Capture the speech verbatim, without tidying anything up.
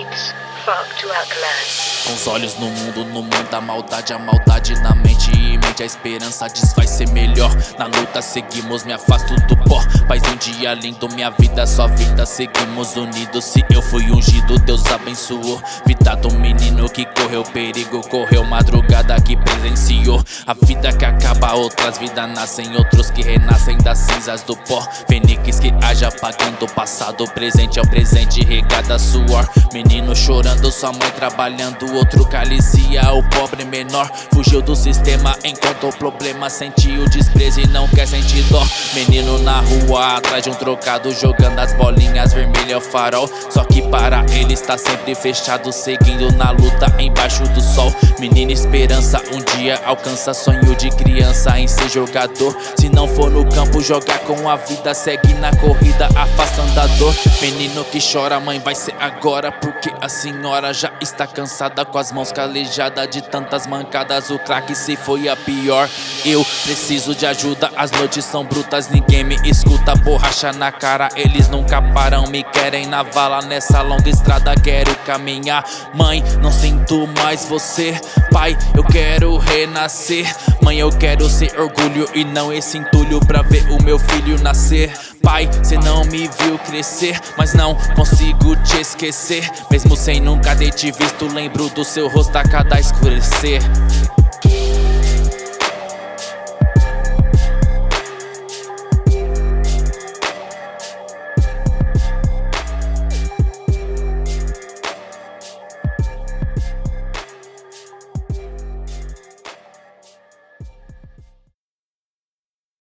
beats. Fuck to Alkaline. Com os olhos no mundo, no mundo da maldade, a maldade na mente e mente, a esperança diz vai ser melhor. Na luta seguimos, me afasto do pó. Paz um dia lindo, minha vida, sua vida, seguimos unidos. Se eu fui ungido, Deus abençoou. Vida do menino que correu perigo, correu madrugada que presenciou. A vida que acaba, outras vidas nascem, outros que renascem das cinzas do pó. Fênix que age apagando o passado, o presente é o presente regado a suor. Menino chorando, sua mãe trabalhando, outro calicia, o pobre menor. Fugiu do sistema, encontrou problema, sentiu o desprezo e não quer sentir dó. Menino na rua, atrás de um trocado, jogando as bolinhas vermelhas ao farol. Só que para ele está sempre fechado, seguindo na luta embaixo do sol. Menino esperança, um dia alcança sonho de criança em ser jogador. Se não for no campo jogar com a vida, segue na corrida afastando a dor. Menino que chora, mãe vai ser agora, porque a senhora já está cansada, com as mãos calejadas de tantas mancadas. O craque se foi a pior. Eu preciso de ajuda, as noites são brutas, ninguém me escuta. Borracha na cara, eles nunca param, me querem na vala. Nessa longa estrada quero caminhar. Mãe, não sinto mais você. Pai, eu quero renascer. Mãe, eu quero ser orgulho e não esse entulho pra ver o meu filho nascer. Pai, cê não me viu crescer, mas não consigo te esquecer. Mesmo sem nunca ter te visto, lembro do seu rosto a cada escurecer.